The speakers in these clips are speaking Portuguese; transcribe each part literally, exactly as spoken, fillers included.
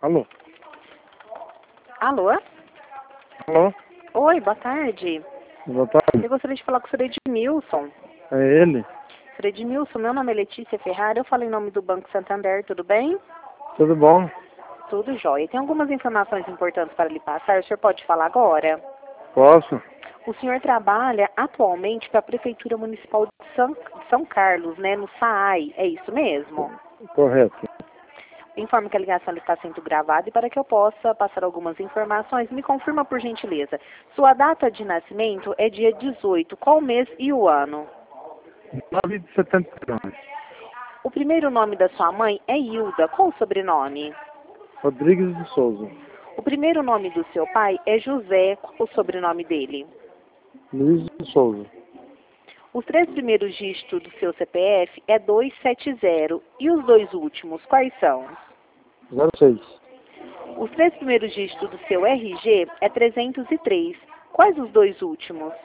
Alô? Alô? Alô? Oi, boa tarde. Boa tarde. Eu gostaria de falar com o senhor Edmilson. É ele? senhor Edmilson, meu nome é Letícia Ferrari, eu falo em nome do Banco Santander, tudo bem? Tudo bom? Tudo jóia. Tem algumas informações importantes para lhe passar, o senhor pode falar agora? Posso? O senhor trabalha atualmente para a Prefeitura Municipal de São, de São Carlos, né, no SAAI, é isso mesmo? Correto. Informo que a ligação está sendo gravada e para que eu possa passar algumas informações, me confirma por gentileza. Sua data de nascimento é dia dezoito, qual mês e o ano? nove de setenta e dois. O primeiro nome da sua mãe é Hilda, qual o sobrenome? Rodrigues de Souza. O primeiro nome do seu pai é José, qual o sobrenome dele? Luiz de Souza. Os três primeiros dígitos do seu C P F é duzentos e setenta. E os dois últimos, quais são? zero seis. Os três primeiros dígitos do seu R G é trezentos e três. Quais os dois últimos?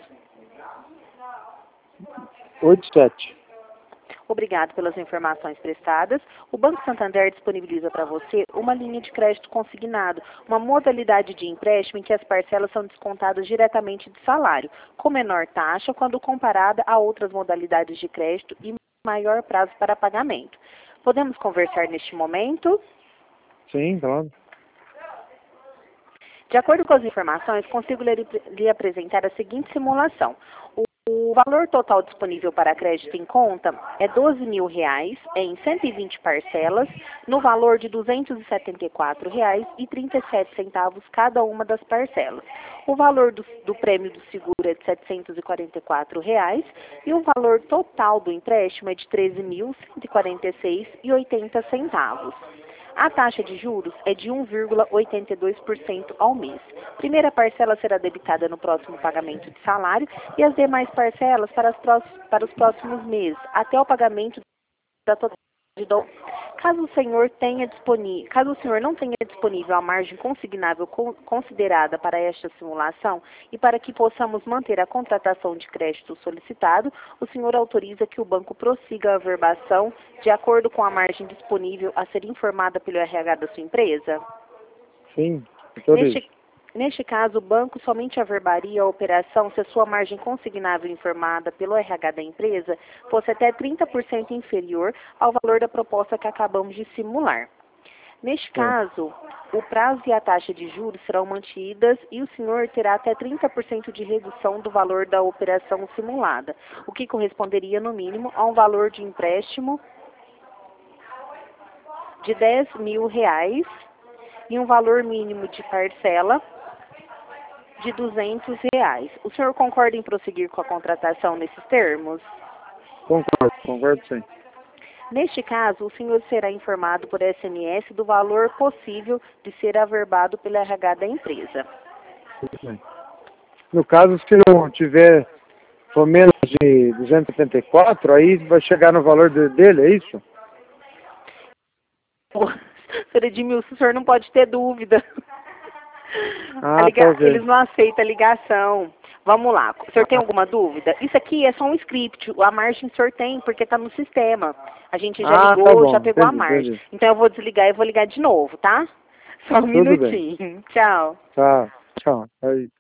oitenta e sete. Obrigado pelas informações prestadas. O Banco Santander disponibiliza para você uma linha de crédito consignado, uma modalidade de empréstimo em que as parcelas são descontadas diretamente do salário, com menor taxa quando comparada a outras modalidades de crédito e maior prazo para pagamento. Podemos conversar neste momento? Sim, claro. De acordo com as informações, consigo lhe, lhe apresentar a seguinte simulação. O valor total disponível para crédito em conta é doze mil reais em cento e vinte parcelas, no valor de duzentos e setenta e quatro reais e trinta e sete centavos cada uma das parcelas. O valor do, do prêmio do seguro é de setecentos e quarenta e quatro reais e o valor total do empréstimo é de treze mil cento e quarenta e seis reais e oitenta centavos. A taxa de juros é de um vírgula oitenta e dois por cento ao mês. Primeira parcela será debitada no próximo pagamento de salário e as demais parcelas para, as próximos, para os próximos meses, até o pagamento da totalidade do... Caso o senhor tenha disponível, caso o senhor não tenha disponível a margem consignável co considerada para esta simulação e para que possamos manter a contratação de crédito solicitado, o senhor autoriza que o banco prossiga a averbação de acordo com a margem disponível a ser informada pelo R H da sua empresa? Sim, autorizo. Neste Neste caso, o banco somente averbaria a operação se a sua margem consignável informada pelo R H da empresa fosse até trinta por cento inferior ao valor da proposta que acabamos de simular. Neste caso, o prazo e a taxa de juros serão mantidas e o senhor terá até trinta por cento de redução do valor da operação simulada, o que corresponderia, no mínimo, a um valor de empréstimo de dez mil reais e um valor mínimo de parcela de duzentos reais. O senhor concorda em prosseguir com a contratação nesses termos? Concordo, concordo sim. Neste caso, o senhor será informado por S M S do valor possível de ser averbado pelo R H da empresa. Tudo bem. No caso, se não tiver por menos de duzentos e setenta e quatro, aí vai chegar no valor de, dele, é isso? senhor Edmilson, o senhor não pode ter dúvida. Ah, liga... tá ok. Eles não aceitam a ligação. Vamos lá. O senhor tem alguma dúvida? Isso aqui é só um script. A margem o senhor tem, porque está no sistema. A gente já Ah, ligou, tá bom. já pegou Entendi, a margem. entendi. Então eu vou desligar e vou ligar de novo, tá? Só um Tudo bem. minutinho. Tchau. Tá, tchau. Aí.